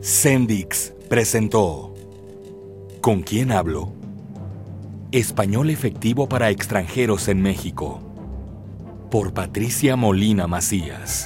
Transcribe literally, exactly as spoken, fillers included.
Sendix presentó ¿Con quién hablo? Español efectivo para extranjeros en México, por Patricia Molina Macías.